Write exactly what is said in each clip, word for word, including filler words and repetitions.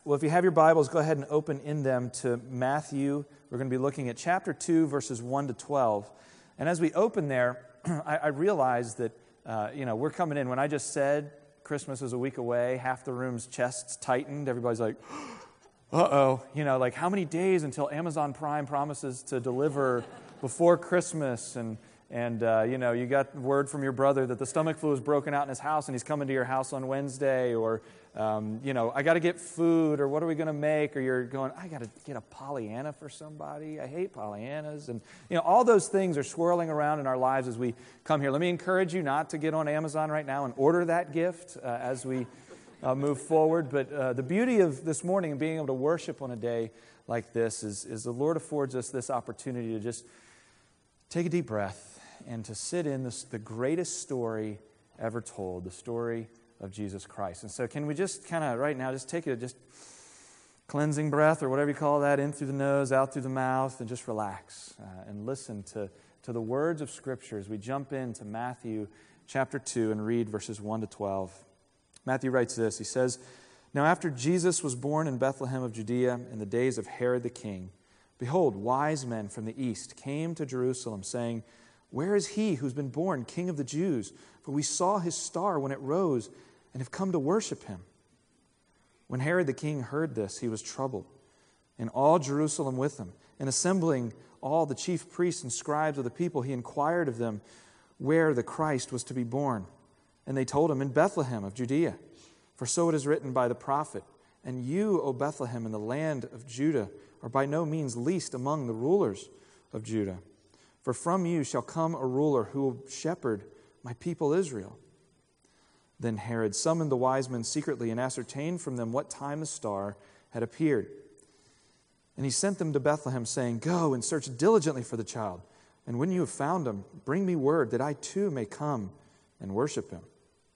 Well, if you have your Bibles, go ahead and open in them to Matthew. We're going to be looking at chapter two, verses one to twelve. And as we open there, I, I realize that, uh, you know, we're coming in. When I just said Christmas is a week away, half the room's chests tightened. Everybody's like, uh-oh. You know, like how many days until Amazon Prime promises to deliver before Christmas? And, and uh, you know, you got word from your brother that the stomach flu is broken out in his house and he's coming to your house on Wednesday. Or, um, you know, I got to get food, or what are we going to make? Or you're going, I got to get a Pollyanna for somebody. I hate Pollyannas. And, you know, all those things are swirling around in our lives as we come here. Let me encourage you not to get on Amazon right now and order that gift uh, as we uh, move forward. But uh, the beauty of this morning and being able to worship on a day like this is, is the Lord affords us this opportunity to just take a deep breath and to sit in this, the greatest story ever told, the story of Jesus Christ. And so can we just kind of right now just take a just cleansing breath, or whatever you call that, in through the nose, out through the mouth, and just relax uh, and listen to, to the words of Scripture as we jump into Matthew chapter two and read verses one to twelve. Matthew writes this. He says, "Now after Jesus was born in Bethlehem of Judea in the days of Herod the king, behold, wise men from the east came to Jerusalem, saying, 'Where is he who's been born King of the Jews? For we saw his star when it rose and have come to worship him.' When Herod the king heard this, he was troubled, and all Jerusalem with him. And assembling all the chief priests and scribes of the people, he inquired of them where the Christ was to be born. And they told him, 'In Bethlehem of Judea. For so it is written by the prophet, And you, O Bethlehem, in the land of Judah, are by no means least among the rulers of Judah. For from you shall come a ruler who will shepherd my people Israel.' Then Herod summoned the wise men secretly and ascertained from them what time the star had appeared. And he sent them to Bethlehem, saying, 'Go and search diligently for the child, and when you have found him, bring me word that I too may come and worship him.'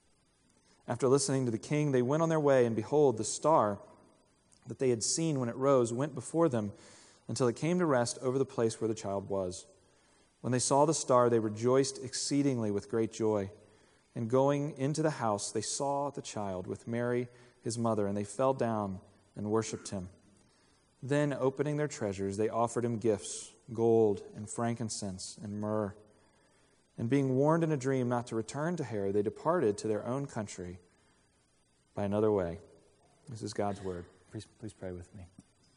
After listening to the king, they went on their way, and behold, the star that they had seen when it rose went before them until it came to rest over the place where the child was. When they saw the star, they rejoiced exceedingly with great joy. And going into the house, they saw the child with Mary, his mother, and they fell down and worshipped him. Then, opening their treasures, they offered him gifts, gold and frankincense and myrrh. And being warned in a dream not to return to Herod, they departed to their own country by another way." This is God's word. Please, please pray with me.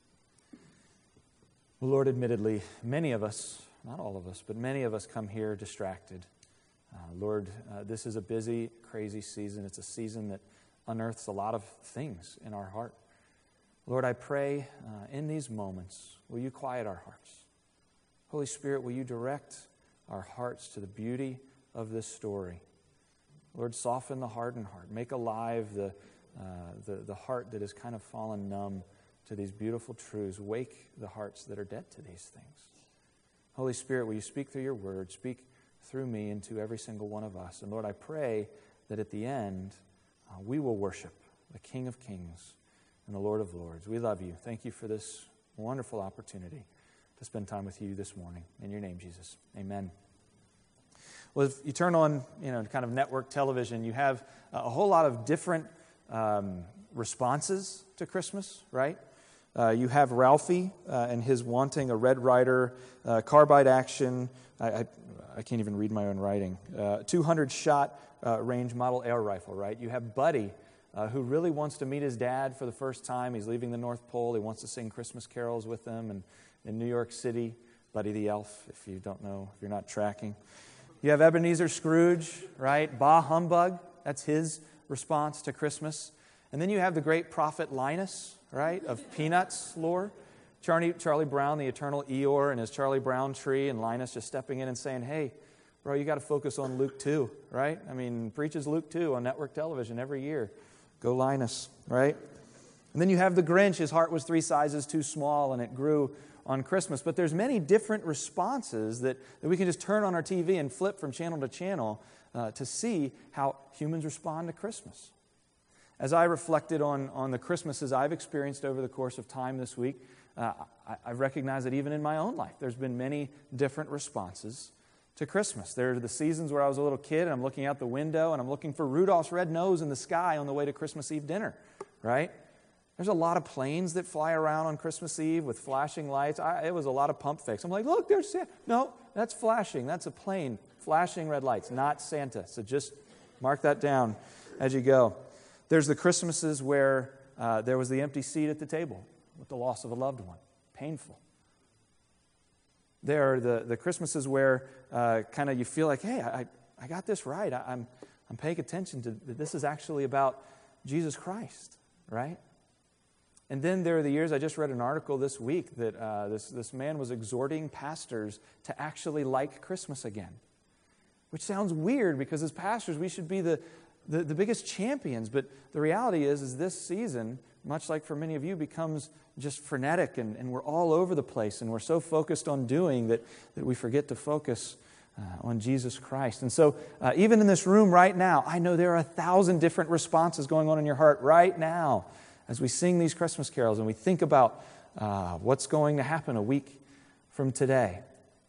Well, Lord, admittedly, many of us, not all of us, but many of us come here distracted. Uh, Lord, uh, this is a busy, crazy season. It's a season that unearths a lot of things in our heart. Lord, I pray uh, in these moments, will you quiet our hearts? Holy Spirit, will you direct our hearts to the beauty of this story? Lord, soften the hardened heart. Make alive the, uh, the, the heart that has kind of fallen numb to these beautiful truths. Wake the hearts that are dead to these things. Holy Spirit, will you speak through your word? Speak through me into every single one of us. And Lord, I pray that at the end, uh, we will worship the King of Kings and the Lord of Lords. We love you. Thank you for this wonderful opportunity to spend time with you this morning. In your name, Jesus. Amen. Well, if you turn on, you know, kind of network television, you have a whole lot of different um, responses to Christmas, right? Uh, you have Ralphie uh, and his wanting a Red Ryder uh, carbide action. I, I, I can't even read my own writing. Uh, two hundred shot uh, range model air rifle, right? You have Buddy, uh, who really wants to meet his dad for the first time. He's leaving the North Pole. He wants to sing Christmas carols with them and in New York City. Buddy the Elf, if you don't know, if you're not tracking. You have Ebenezer Scrooge, right? Bah humbug, that's his response to Christmas. And then you have the great prophet Linus, right, of Peanuts lore. Charlie, Charlie Brown, the eternal Eeyore, and his Charlie Brown tree, and Linus just stepping in and saying, "Hey, bro, you got to focus on Luke two, right? I mean, preaches Luke two on network television every year. Go Linus, right?" And then you have the Grinch. His heart was three sizes too small, and it grew on Christmas. But there's many different responses that, that we can just turn on our T V and flip from channel to channel uh, to see how humans respond to Christmas. As I reflected on, on the Christmases I've experienced over the course of time this week, uh, I, I recognize that even in my own life, there's been many different responses to Christmas. There are the seasons where I was a little kid and I'm looking out the window and I'm looking for Rudolph's red nose in the sky on the way to Christmas Eve dinner, right? There's a lot of planes that fly around on Christmas Eve with flashing lights. I, it was a lot of pump fakes. I'm like, look, there's Santa. No, that's flashing. That's a plane flashing red lights, not Santa. So just mark that down as you go. There's the Christmases where uh, there was the empty seat at the table with the loss of a loved one. Painful. There are the, the Christmases where uh, kind of you feel like, hey, I, I got this right. I, I'm, I'm paying attention to that. This is actually about Jesus Christ, right? And then there are the years, I just read an article this week that uh, this, this man was exhorting pastors to actually like Christmas again, which sounds weird because as pastors, we should be the, the, the biggest champions. But the reality is, is this season, much like for many of you, becomes just frenetic and, and we're all over the place and we're so focused on doing that, that we forget to focus uh, on Jesus Christ. And so uh, even in this room right now, I know there are a thousand different responses going on in your heart right now as we sing these Christmas carols and we think about uh, what's going to happen a week from today.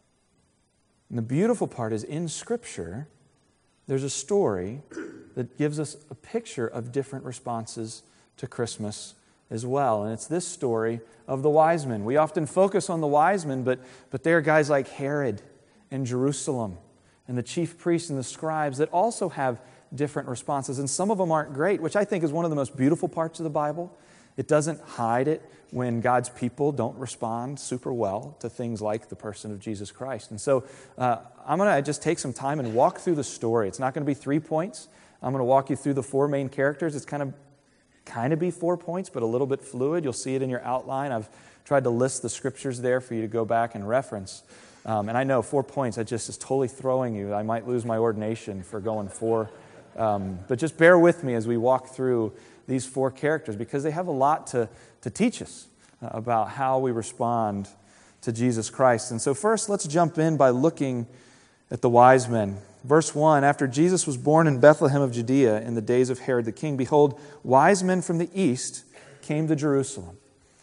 And the beautiful part is in Scripture, there's a story that gives us a picture of different responses to Christmas as well. And it's this story of the wise men. We often focus on the wise men, but, but there are guys like Herod and Jerusalem and the chief priests and the scribes that also have different responses, and some of them aren't great, which I think is one of the most beautiful parts of the Bible. It doesn't hide it when God's people don't respond super well to things like the person of Jesus Christ. And so uh, I'm going to just take some time and walk through the story. It's not going to be three points. I'm going to walk you through the four main characters. It's kind of kind of be four points, but a little bit fluid. You'll see it in your outline. I've tried to list the scriptures there for you to go back and reference. Um, and I know four points, that just is totally throwing you. I might lose my ordination for going four. Um, but just bear with me as we walk through these four characters because they have a lot to, to teach us uh, about how we respond to Jesus Christ. And so first, let's jump in by looking at the wise men. Verse one, after Jesus was born in Bethlehem of Judea in the days of Herod the king, behold, wise men from the east came to Jerusalem.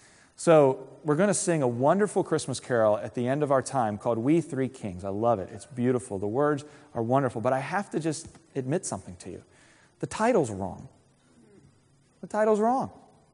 So we're going to sing a wonderful Christmas carol at the end of our time called We Three Kings. I love it. It's beautiful. The words are wonderful. But I have to just admit something to you. The title's wrong. The title's wrong.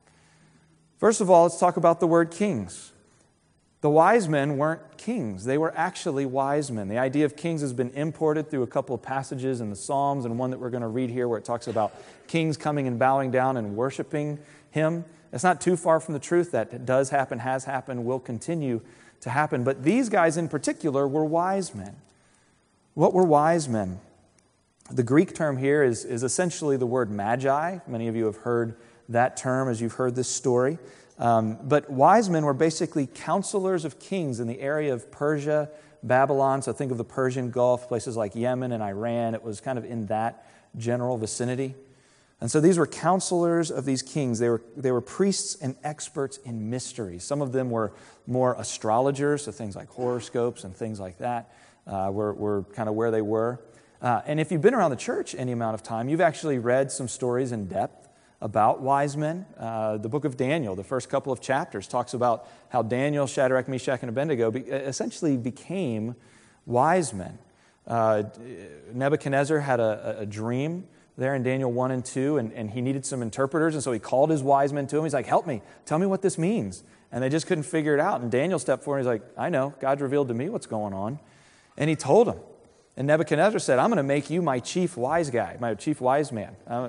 First of all, let's talk about the word kings. The wise men weren't kings. They were actually wise men. The idea of kings has been imported through a couple of passages in the Psalms and one that we're going to read here where it talks about kings coming and bowing down and worshiping Him. It's not too far from the truth. That does happen, has happened, will continue to happen. But these guys in particular were wise men. What were wise men? The Greek term here is, is essentially the word magi. Many of you have heard that term as you've heard this story. Um, but wise men were basically counselors of kings in the area of Persia, Babylon. So think of the Persian Gulf, places like Yemen and Iran. It was kind of in that general vicinity. And so these were counselors of these kings. They were, they were priests and experts in mysteries. Some of them were more astrologers, so things like horoscopes and things like that uh, were, were kind of where they were. Uh, and if you've been around the church any amount of time, you've actually read some stories in depth about wise men. Uh, the book of Daniel, the first couple of chapters, talks about how Daniel, Shadrach, Meshach, and Abednego be, essentially became wise men. Uh, Nebuchadnezzar had a, a dream there in Daniel one and two, and, and he needed some interpreters, and so he called his wise men to him. He's like, help me, tell me what this means. And they just couldn't figure it out. And Daniel stepped forward, and he's like, I know, God revealed to me what's going on. And he told him. And Nebuchadnezzar said, I'm going to make you my chief wise guy, my chief wise man. Uh,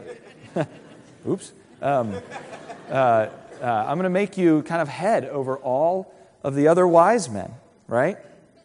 oops. Um, uh, uh, I'm going to make you kind of head over all of the other wise men, right?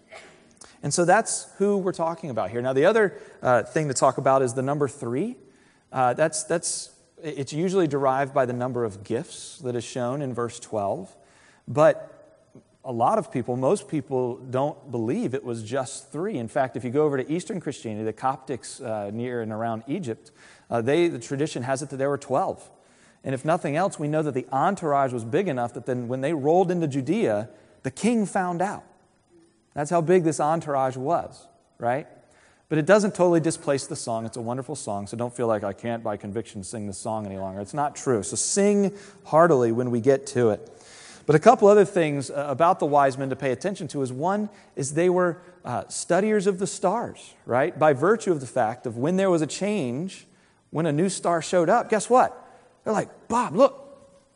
And so that's who we're talking about here. Now, the other uh, thing to talk about is the number three. Uh, that's that's it's usually derived by the number of gifts that is shown in verse twelve. But a lot of people, most people, don't believe it was just three. In fact, if you go over to Eastern Christianity, the Coptics uh, near and around Egypt, uh, they the tradition has it that there were twelve. And if nothing else, we know that the entourage was big enough that then when they rolled into Judea, the king found out. That's how big this entourage was, right? But it doesn't totally displace the song. It's a wonderful song, so don't feel like I can't by conviction sing this song any longer. It's not true. So sing heartily when we get to it. But a couple other things about the wise men to pay attention to is one is they were uh, studiers of the stars, right? By virtue of the fact of when there was a change, when a new star showed up, guess what? They're like, Bob, look,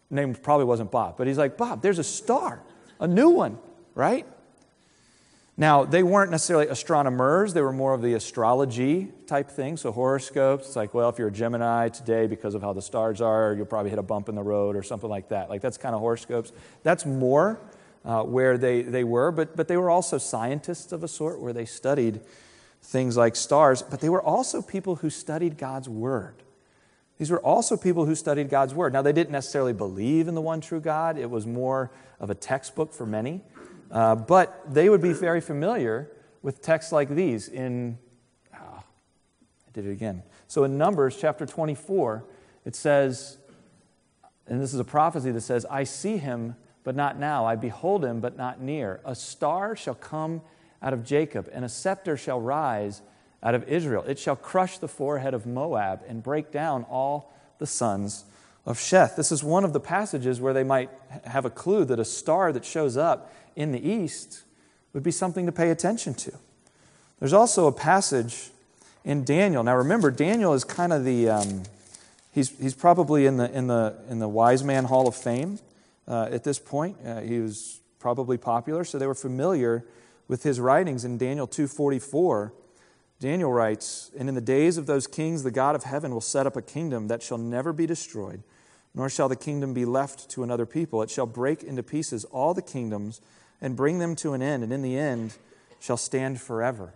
name probably wasn't Bob, but he's like, Bob, there's a star, a new one, right? Now, they weren't necessarily astronomers. They were more of the astrology type thing. So horoscopes, it's like, well, if you're a Gemini today, because of how the stars are, you'll probably hit a bump in the road or something like that. Like, that's kind of horoscopes. That's more uh, where they, they were. But, but they were also scientists of a sort, where they studied things like stars. But they were also people who studied God's Word. These were also people who studied God's Word. Now, they didn't necessarily believe in the one true God. It was more of a textbook for many. Uh, but they would be very familiar with texts like these in, oh, I did it again. So in Numbers chapter twenty-four, it says, and this is a prophecy that says, I see him, but not now. I behold him, but not near. A star shall come out of Jacob, and a scepter shall rise out of Israel. It shall crush the forehead of Moab and break down all the sons of Sheth. This is one of the passages where they might have a clue that a star that shows up in the east would be something to pay attention to. There's also a passage in Daniel. Now remember, Daniel is kind of the, um, he's he's probably in the in the in the Wise Man Hall of Fame uh, at this point. Uh, he was probably popular, so they were familiar with his writings. In Daniel two forty-four, Daniel writes, and in the days of those kings, the God of heaven will set up a kingdom that shall never be destroyed, nor shall the kingdom be left to another people. It shall break into pieces all the kingdoms and bring them to an end, and in the end shall stand forever.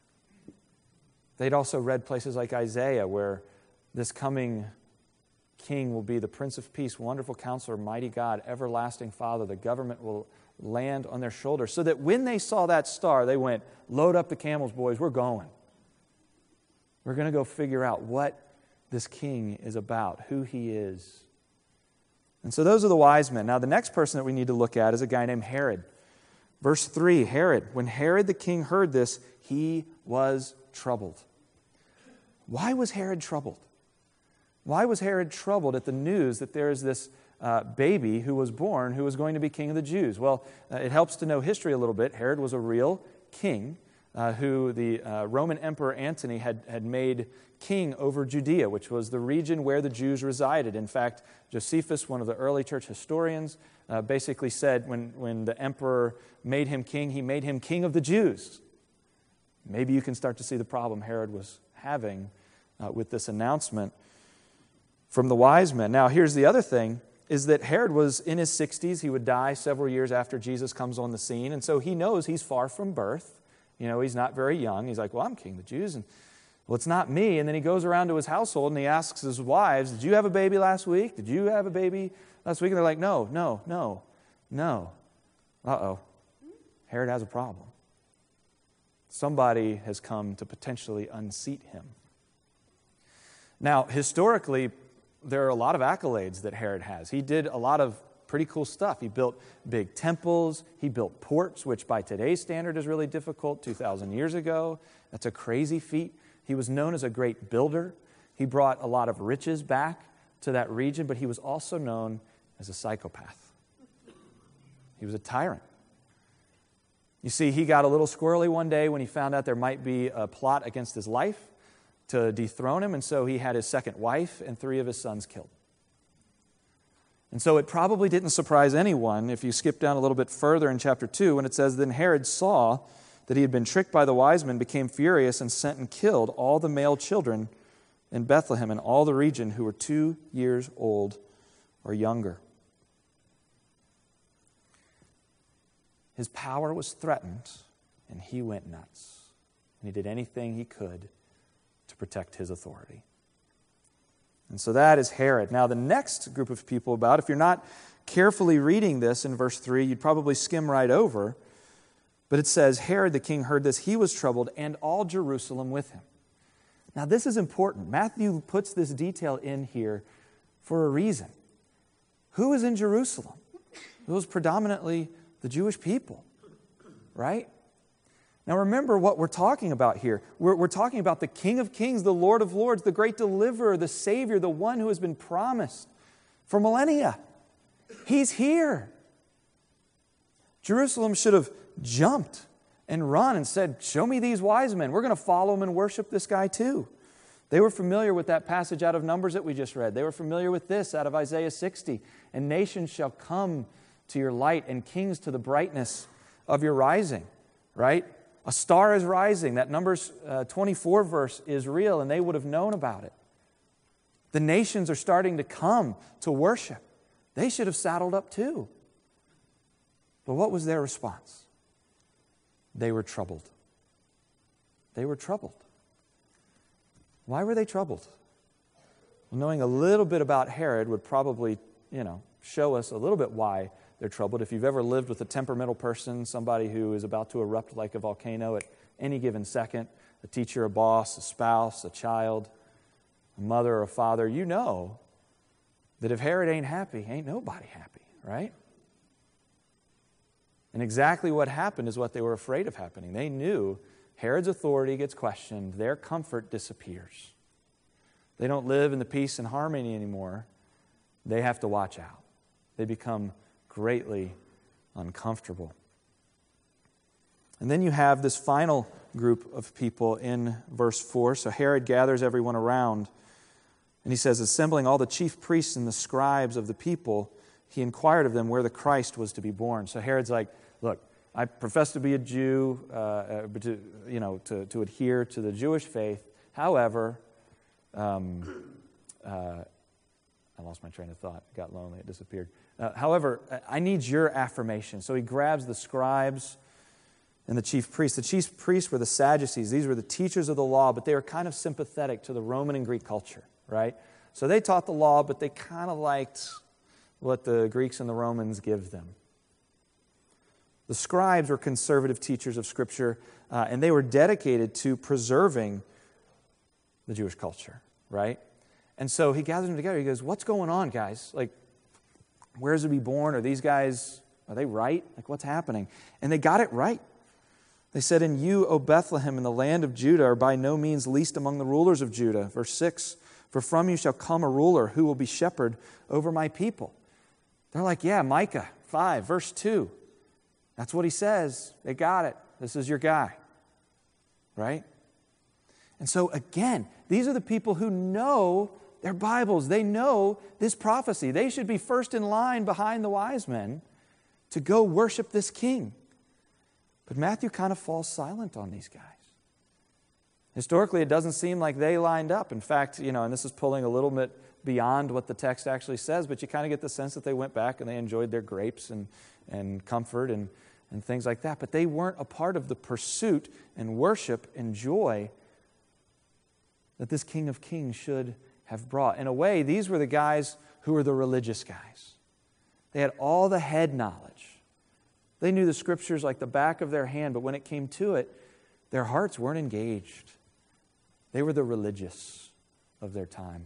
They'd also read places like Isaiah, where this coming king will be the Prince of Peace, Wonderful Counselor, Mighty God, Everlasting Father. The government will land on their shoulders. So that when they saw that star, they went, load up the camels, boys, we're going. We're going to go figure out what this king is about, who he is. And so those are the wise men. Now the next person that we need to look at is a guy named Herod. Verse three, Herod. When Herod the king heard this, he was troubled. Why was Herod troubled? Why was Herod troubled at the news that there is this uh, baby who was born who was going to be king of the Jews? Well, uh, it helps to know history a little bit. Herod was a real king uh, who the uh, Roman Emperor Antony had, had made king over Judea, which was the region where the Jews resided. In fact, Josephus, one of the early church historians, uh, basically said when, when the emperor made him king, he made him king of the Jews. Maybe you can start to see the problem Herod was having uh, with this announcement from the wise men. Now, here's the other thing, is that Herod was in his sixties. He would die several years after Jesus comes on the scene, and so he knows he's far from birth. You know, he's not very young. He's like, well, I'm king of the Jews, and well, it's not me. And then he goes around to his household and he asks his wives, did you have a baby last week? Did you have a baby last week? And they're like, no, no, no, no. Uh-oh. Herod has a problem. Somebody has come to potentially unseat him. Now, historically, there are a lot of accolades that Herod has. He did a lot of pretty cool stuff. He built big temples. He built ports, which by today's standard is really difficult. two thousand years ago, that's a crazy feat. He was known as a great builder. He brought a lot of riches back to that region, but he was also known as a psychopath. He was a tyrant. You see, he got a little squirrely one day when he found out there might be a plot against his life to dethrone him, and so he had his second wife and three of his sons killed. And so it probably didn't surprise anyone if you skip down a little bit further in chapter two when it says, then Herod saw that he had been tricked by the wise men, became furious, and sent and killed all the male children in Bethlehem and all the region who were two years old or younger. His power was threatened, and he went nuts. And he did anything he could to protect his authority. And so that is Herod. Now the next group of people about, if you're not carefully reading this in verse three, you'd probably skim right over. But it says, Herod the king heard this, he was troubled, and all Jerusalem with him. Now this is important. Matthew puts this detail in here for a reason. Who is in Jerusalem? It was predominantly the Jewish people, right? Now remember what we're talking about here. We're, we're talking about the King of Kings, the Lord of Lords, the great deliverer, the Savior, the one who has been promised for millennia. He's here. Jerusalem should have jumped and run and said, show me these wise men. We're going to follow them and worship this guy too. They were familiar with that passage out of Numbers that we just read. They were familiar with this out of Isaiah sixty. And nations shall come to your light, and kings to the brightness of your rising, right? A star is rising. That Numbers uh, twenty-four verse is real, and they would have known about it. The nations are starting to come to worship. They should have saddled up too. But what was their response? They were troubled. They were troubled. Why were they troubled? Well, knowing a little bit about Herod would probably, you know, show us a little bit why they're troubled. If you've ever lived with a temperamental person, somebody who is about to erupt like a volcano at any given second, a teacher, a boss, a spouse, a child, a mother or a father, you know that if Herod ain't happy, ain't nobody happy, right? And exactly what happened is what they were afraid of happening. They knew Herod's authority gets questioned, their comfort disappears. They don't live in the peace and harmony anymore. They have to watch out. They become greatly uncomfortable. And then you have this final group of people in verse four. So Herod gathers everyone around, and he says, assembling all the chief priests and the scribes of the people, he inquired of them where the Christ was to be born. So Herod's like, look, I profess to be a Jew, uh, but to, you know, to, to adhere to the Jewish faith. However, um, uh, I lost my train of thought. It got lonely. It disappeared. Uh, however, I need your affirmation. So he grabs the scribes and the chief priests. The chief priests were the Sadducees. These were the teachers of the law, but they were kind of sympathetic to the Roman and Greek culture, right? So they taught the law, but they kind of liked what the Greeks and the Romans give them. The scribes were conservative teachers of Scripture, uh, and they were dedicated to preserving the Jewish culture, right? And so he gathers them together. He goes, what's going on, guys? Like, where's to be born? Are these guys, are they right? Like, what's happening? And they got it right. They said, and you, O Bethlehem, in the land of Judah, are by no means least among the rulers of Judah. Verse six, for from you shall come a ruler who will be shepherd over my people. They're like, yeah, Micah five, verse two. That's what he says. They got it. This is your guy. Right? And so again, these are the people who know their Bibles. They know this prophecy. They should be first in line behind the wise men to go worship this king. But Matthew kind of falls silent on these guys. Historically, it doesn't seem like they lined up. In fact, you know, and this is pulling a little bit beyond what the text actually says, but you kind of get the sense that they went back and they enjoyed their grapes and, and comfort and, and things like that. But they weren't a part of the pursuit and worship and joy that this King of Kings should have brought. In a way, these were the guys who were the religious guys. They had all the head knowledge. They knew the Scriptures like the back of their hand, but when it came to it, their hearts weren't engaged. They were the religious of their time.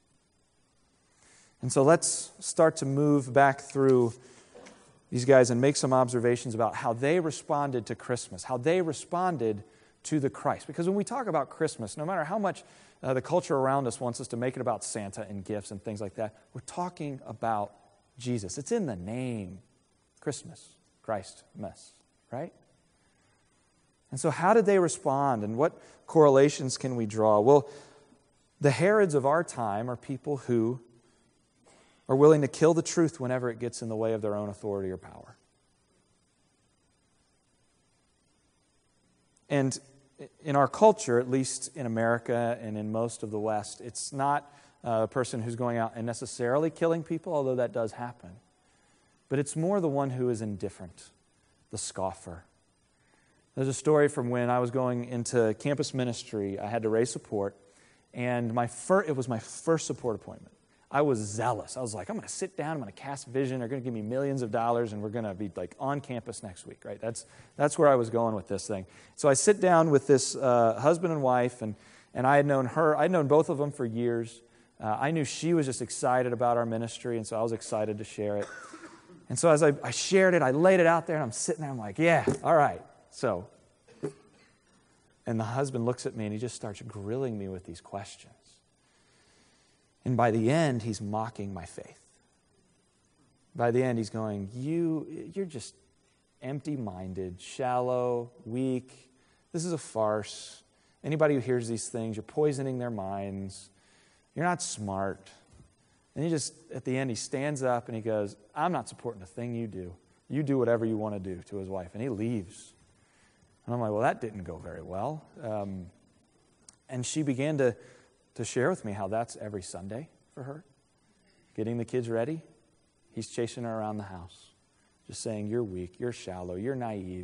And so let's start to move back through these guys and make some observations about how they responded to Christmas, how they responded to the Christ. Because when we talk about Christmas, no matter how much uh, the culture around us wants us to make it about Santa and gifts and things like that, we're talking about Jesus. It's in the name, Christmas, Christ, mess, right? And so how did they respond, and what correlations can we draw? Well, the Herods of our time are people who are willing to kill the truth whenever it gets in the way of their own authority or power. And in our culture, at least in America and in most of the West, it's not a person who's going out and necessarily killing people, although that does happen. But it's more the one who is indifferent, the scoffer. There's a story from when I was going into campus ministry. I had to raise support, and my fir- it was my first support appointment. I was zealous. I was like, I'm going to sit down, I'm going to cast vision, they're going to give me millions of dollars, and we're going to be like on campus next week, right? That's that's where I was going with this thing. So I sit down with this uh, husband and wife, and, and I had known her, I had known both of them for years. Uh, I knew she was just excited about our ministry, and so I was excited to share it. And so as I, I shared it, I laid it out there, and I'm sitting there, I'm like, yeah, all right. So, and the husband looks at me, and he just starts grilling me with these questions. And by the end, he's mocking my faith. By the end, he's going, you, you're just empty-minded, shallow, weak. This is a farce. Anybody who hears these things, you're poisoning their minds. You're not smart. And he just, at the end, he stands up and he goes, I'm not supporting a thing you do. You do whatever you want to do, to his wife. And he leaves. And I'm like, well, that didn't go very well. Um, and she began to, to share with me how that's every Sunday for her. Getting the kids ready. He's chasing her around the house. Just saying, you're weak, you're shallow, you're naive.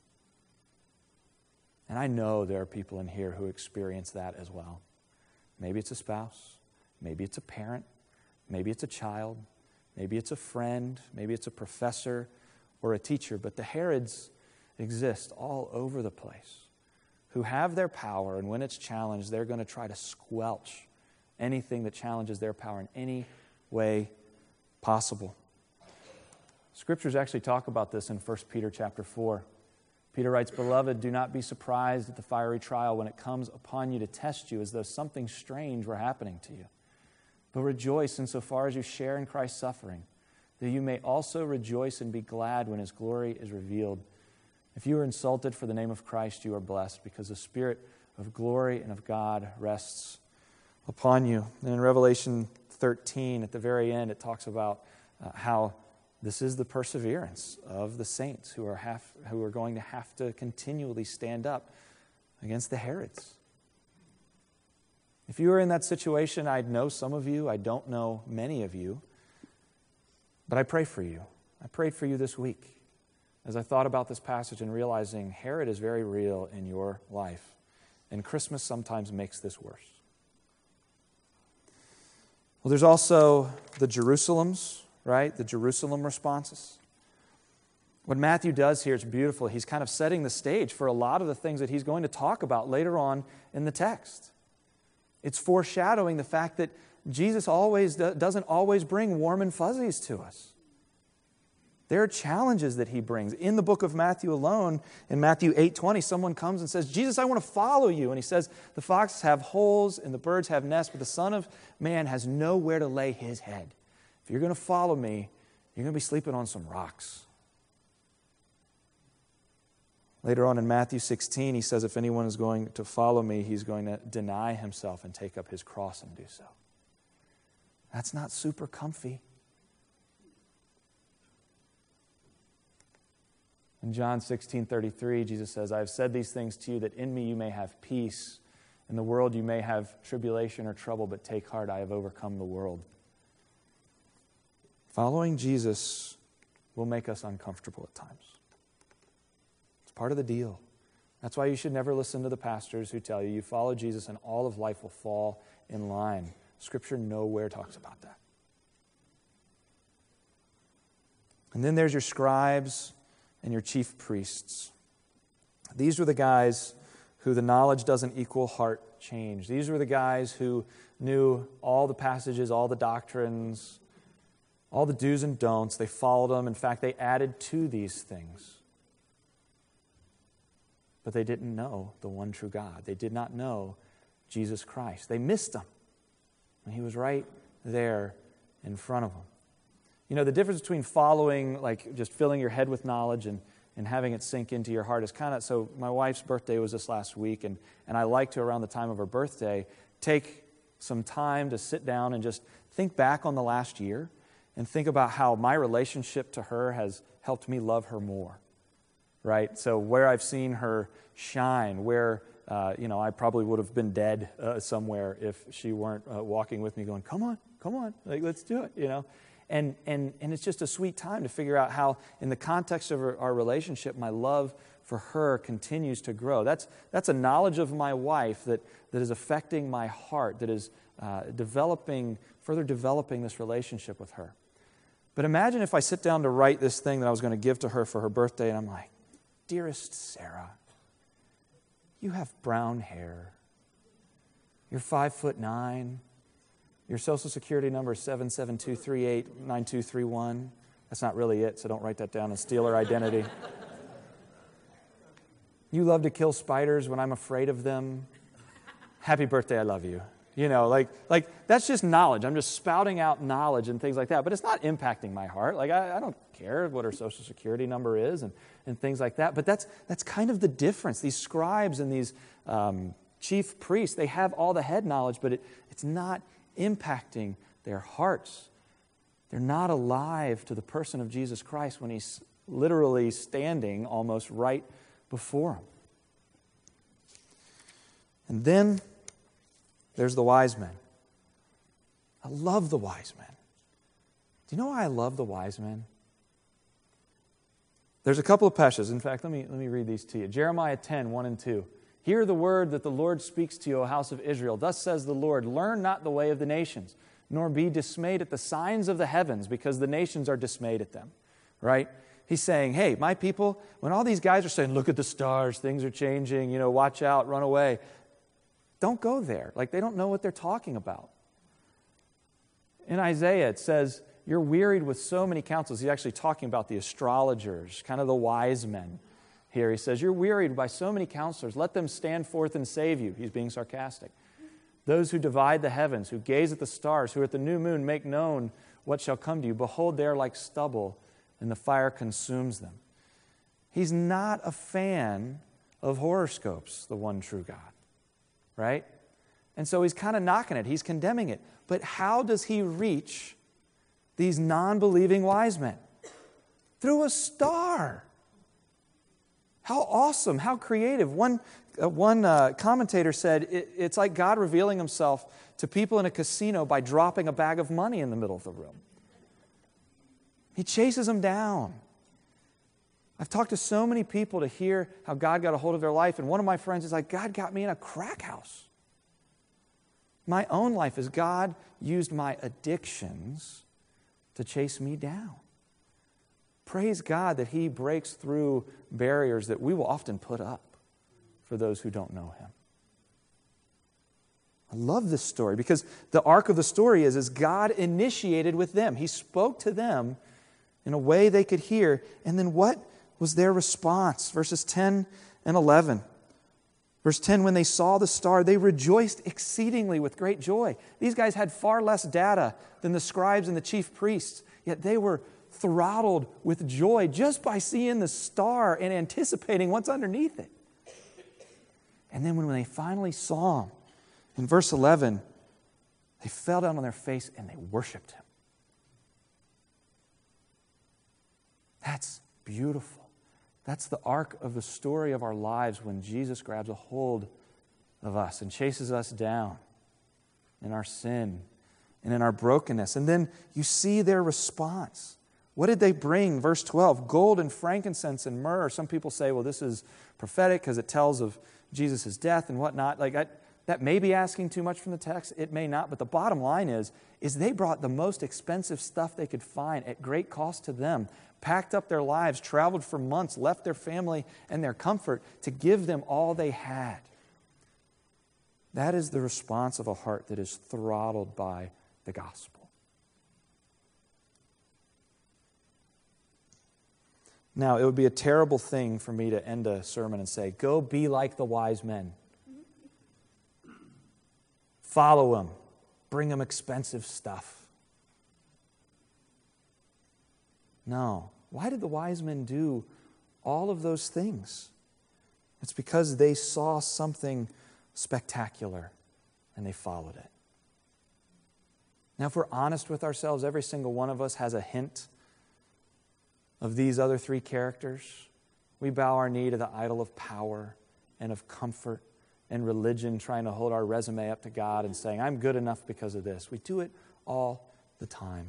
And I know there are people in here who experience that as well. Maybe it's a spouse. Maybe it's a parent. Maybe it's a child. Maybe it's a friend. Maybe it's a professor or a teacher. But the Herods exist all over the place who have their power, and when it's challenged, they're going to try to squelch anything that challenges their power in any way possible. Scriptures actually talk about this in First Peter chapter four. Peter writes, Beloved, do not be surprised at the fiery trial when it comes upon you to test you as though something strange were happening to you. But rejoice insofar as you share in Christ's suffering, that you may also rejoice and be glad when his glory is revealed. If you are insulted for the name of Christ, you are blessed, because the Spirit of glory and of God rests upon you. And in Revelation thirteen, at the very end, it talks about uh, how this is the perseverance of the saints who are have, who are going to have to continually stand up against the Herods. If you are in that situation, I know some of you, I don't know many of you, but I pray for you. I prayed for you this week as I thought about this passage and realizing Herod is very real in your life, and Christmas sometimes makes this worse. Well, there's also the Jerusalems, right? The Jerusalem responses. What Matthew does here is beautiful. He's kind of setting the stage for a lot of the things that he's going to talk about later on in the text. It's foreshadowing the fact that Jesus always do, doesn't always bring warm and fuzzies to us. There are challenges that he brings. In the book of Matthew alone, in Matthew eight twenty, someone comes and says, Jesus, I want to follow you. And he says, the foxes have holes and the birds have nests, but the Son of Man has nowhere to lay his head. If you're going to follow me, you're going to be sleeping on some rocks. Later on in Matthew sixteen, he says, if anyone is going to follow me, he's going to deny himself and take up his cross and do so. That's not super comfy. In John sixteen thirty-three, Jesus says, I have said these things to you that in me you may have peace. In the world you may have tribulation or trouble, but take heart, I have overcome the world. Following Jesus will make us uncomfortable at times. It's part of the deal. That's why you should never listen to the pastors who tell you you follow Jesus and all of life will fall in line. Scripture nowhere talks about that. And then there's your scribes and your chief priests. These were the guys who the knowledge doesn't equal heart change. These were the guys who knew all the passages, all the doctrines, all the do's and don'ts. They followed them. In fact, they added to these things. But they didn't know the one true God. They did not know Jesus Christ. They missed him. And he was right there in front of them. You know, the difference between following, like just filling your head with knowledge and, and having it sink into your heart is kind of, so my wife's birthday was this last week, and, and I like to, around the time of her birthday, take some time to sit down and just think back on the last year and think about how my relationship to her has helped me love her more, right? So where I've seen her shine, where, uh, you know, I probably would have been dead uh, somewhere if she weren't uh, walking with me going, come on, come on, like, let's do it, you know? And, and and it's just a sweet time to figure out how, in the context of our, our relationship, my love for her continues to grow. That's that's a knowledge of my wife that, that is affecting my heart, that is uh, developing, further developing this relationship with her. But imagine if I sit down to write this thing that I was going to give to her for her birthday, and I'm like, dearest Sarah, you have brown hair. You're five foot nine. Your social security number is seven seven two three eight nine two three one. That's not really it, so don't write that down and steal her identity. You love to kill spiders when I'm afraid of them. Happy birthday, I love you. You know, like, like that's just knowledge. I'm just spouting out knowledge and things like that, but it's not impacting my heart. Like, I, I don't care what her social security number is and, and things like that, but that's, that's kind of the difference. These scribes and these um, chief priests. They have all the head knowledge, but it, it's not impacting their hearts. They're not alive to the person of Jesus Christ when he's literally standing almost right before them. And then there's the wise men. I love the wise men. Do you know why I love the wise men? There's a couple of passages. In fact, let me, let me read these to you. Jeremiah ten, one and two. Hear the word that the Lord speaks to you, O house of Israel. Thus says the Lord, learn not the way of the nations, nor be dismayed at the signs of the heavens, because the nations are dismayed at them. Right? He's saying, hey, my people, when all these guys are saying, look at the stars, things are changing, you know, watch out, run away. Don't go there. Like, they don't know what they're talking about. In Isaiah, it says, you're wearied with so many counsels. He's actually talking about the astrologers, kind of the wise men here. He says, you're wearied by so many counselors. Let them stand forth and save you. He's being sarcastic. Those who divide the heavens, who gaze at the stars, who at the new moon make known what shall come to you. Behold, they are like stubble, and the fire consumes them. He's not a fan of horoscopes, the one true God, right? And so he's kind of knocking it. He's condemning it. But how does he reach these non-believing wise men? Through a star. How awesome, how creative. One, uh, one uh, commentator said it, it's like God revealing himself to people in a casino by dropping a bag of money in the middle of the room. He chases them down. I've talked to so many people to hear how God got a hold of their life, and one of my friends is like, God got me in a crack house. My own life is God used my addictions to chase me down. Praise God that he breaks through barriers that we will often put up for those who don't know him. I love this story because the arc of the story is, is God initiated with them. He spoke to them in a way they could hear. And then what was their response? Verses ten and eleven. Verse ten, when they saw the star, they rejoiced exceedingly with great joy. These guys had far less data than the scribes and the chief priests, yet they were throttled with joy just by seeing the star and anticipating what's underneath it. And then when they finally saw him, in verse eleven, they fell down on their face and they worshiped him. That's beautiful. That's the arc of the story of our lives when Jesus grabs a hold of us and chases us down in our sin and in our brokenness. And then you see their response. What did they bring? Verse twelve, gold and frankincense and myrrh. Some people say, well, this is prophetic because it tells of Jesus' death and whatnot. Like I, that may be asking too much from the text. It may not. But the bottom line is, is they brought the most expensive stuff they could find at great cost to them, packed up their lives, traveled for months, left their family and their comfort to give them all they had. That is the response of a heart that is throttled by the gospel. Now, it would be a terrible thing for me to end a sermon and say, go be like the wise men. Follow them. Bring them expensive stuff. No. Why did the wise men do all of those things? It's because they saw something spectacular and they followed it. Now, if we're honest with ourselves, every single one of us has a hint of these other three characters. We bow our knee to the idol of power and of comfort and religion, trying to hold our resume up to God and saying, I'm good enough because of this. We do it all the time.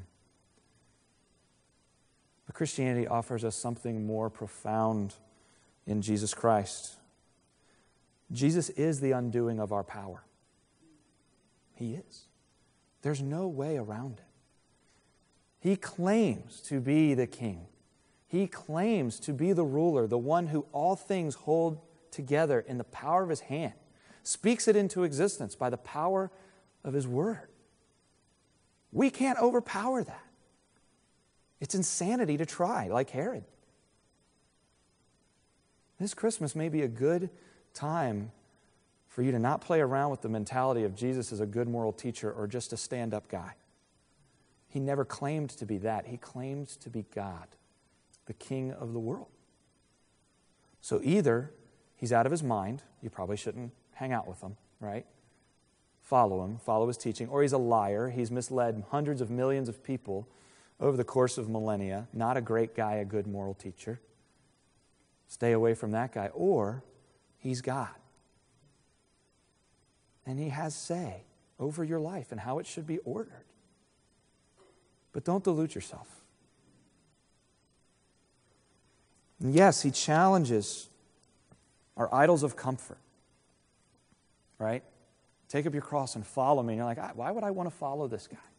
But Christianity offers us something more profound in Jesus Christ. Jesus is the undoing of our power. He is. There's no way around it. He claims to be the king. He claims to be the ruler, the one who all things hold together in the power of his hand, speaks it into existence by the power of his word. We can't overpower that. It's insanity to try, like Herod. This Christmas may be a good time for you to not play around with the mentality of Jesus as a good moral teacher or just a stand-up guy. He never claimed to be that. He claimed to be God, the King of the world. So either he's out of his mind, you probably shouldn't hang out with him, right? Follow him, follow his teaching. Or he's a liar. He's misled hundreds of millions of people over the course of millennia. Not a great guy, a good moral teacher. Stay away from that guy. Or he's God. And he has say over your life and how it should be ordered. But don't delude yourself. And yes, he challenges our idols of comfort. Right? Take up your cross and follow me. And you're like, why would I want to follow this guy?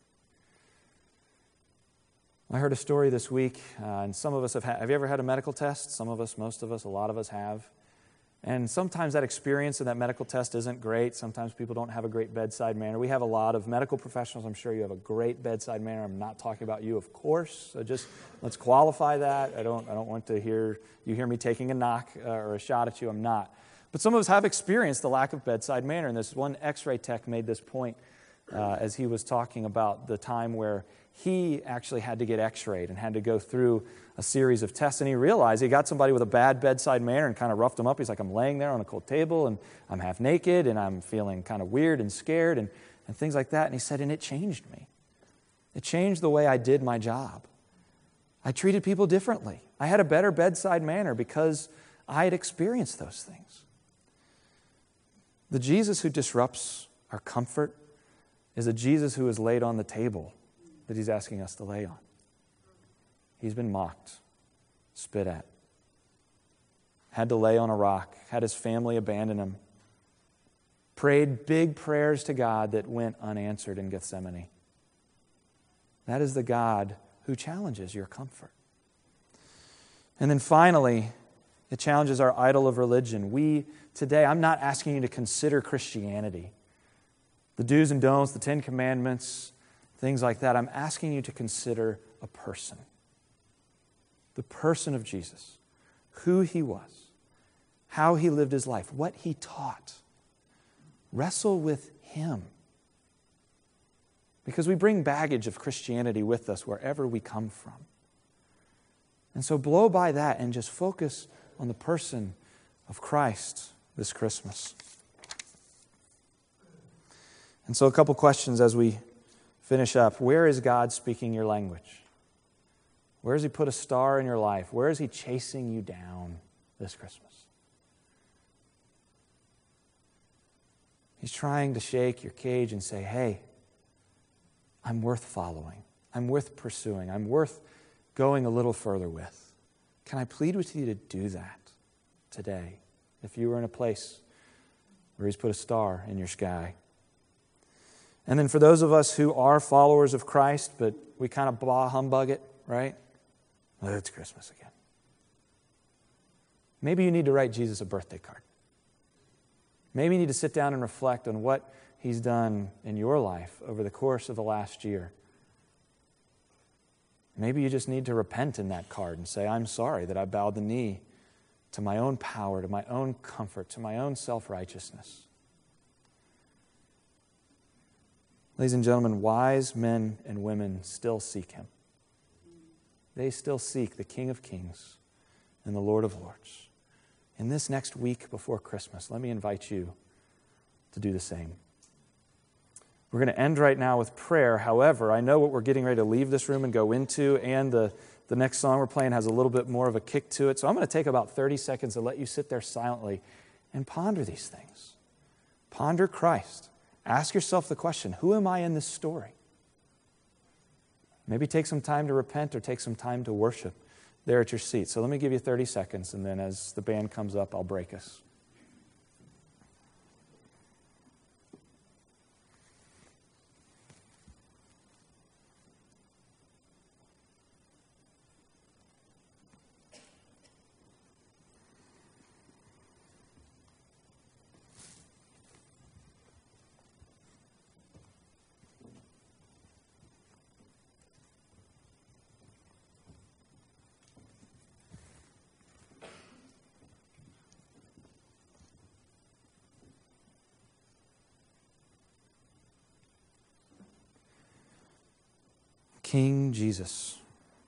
I heard a story this week, uh, and some of us have had, have you ever had a medical test? Some of us, most of us, a lot of us have. And sometimes that experience of that medical test isn't great. Sometimes people don't have a great bedside manner. We have a lot of medical professionals. I'm sure you have a great bedside manner. I'm not talking about you, of course. So just let's qualify that. I don't, I don't want to hear you hear me taking a knock uh, or a shot at you. I'm not. But some of us have experienced the lack of bedside manner. And this one x-ray tech made this point uh, as he was talking about the time where he actually had to get x-rayed and had to go through a series of tests. And he realized he got somebody with a bad bedside manner and kind of roughed him up. He's like, I'm laying there on a cold table and I'm half naked and I'm feeling kind of weird and scared and, and things like that. And he said, and it changed me. It changed the way I did my job. I treated people differently. I had a better bedside manner because I had experienced those things. The Jesus who disrupts our comfort is a Jesus who is laid on the table that he's asking us to lay on. He's been mocked, spit at, had to lay on a rock, had his family abandon him, prayed big prayers to God that went unanswered in Gethsemane. That is the God who challenges your comfort. And then finally, it challenges our idol of religion. We, today, I'm not asking you to consider Christianity, the do's and don'ts, the Ten Commandments, things like that. I'm asking you to consider a person. The person of Jesus. Who he was. How he lived his life. What he taught. Wrestle with him. Because we bring baggage of Christianity with us wherever we come from. And so blow by that and just focus on the person of Christ this Christmas. And so a couple questions as we finish up. Where is God speaking your language? Where has he put a star in your life? Where is he chasing you down this Christmas? He's trying to shake your cage and say, hey, I'm worth following. I'm worth pursuing. I'm worth going a little further with. Can I plead with you to do that today? If you were in a place where he's put a star in your sky. And then for those of us who are followers of Christ, but we kind of blah humbug it, right? Well, it's Christmas again. Maybe you need to write Jesus a birthday card. Maybe you need to sit down and reflect on what he's done in your life over the course of the last year. Maybe you just need to repent in that card and say, I'm sorry that I bowed the knee to my own power, to my own comfort, to my own self-righteousness. Ladies and gentlemen, wise men and women still seek him. They still seek the King of Kings and the Lord of Lords. In this next week before Christmas, let me invite you to do the same. We're going to end right now with prayer. However, I know what we're getting ready to leave this room and go into, and the, the next song we're playing has a little bit more of a kick to it. So I'm going to take about thirty seconds to let you sit there silently and ponder these things. Ponder Christ. Ask yourself the question, who am I in this story? Maybe take some time to repent or take some time to worship there at your seat. So let me give you thirty seconds, and then as the band comes up, I'll break us. King Jesus.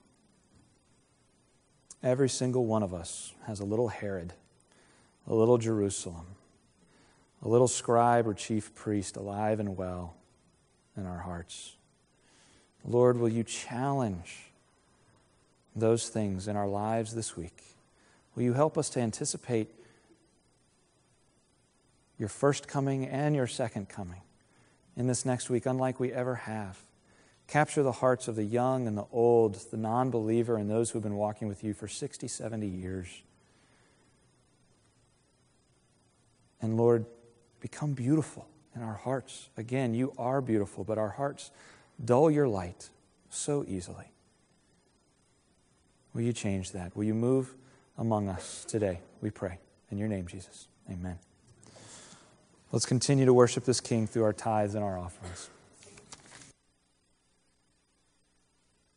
Every single one of us has a little Herod, a little Jerusalem, a little scribe or chief priest alive and well in our hearts. Lord, will you challenge those things in our lives this week? Will you help us to anticipate your first coming and your second coming in this next week, unlike we ever have? Capture the hearts of the young and the old, the non-believer and those who have been walking with you for sixty, seventy years. And Lord, become beautiful in our hearts. Again, you are beautiful, but our hearts dull your light so easily. Will you change that? Will you move among us today? We pray. In your name, Jesus. Amen. Let's continue to worship this King through our tithes and our offerings.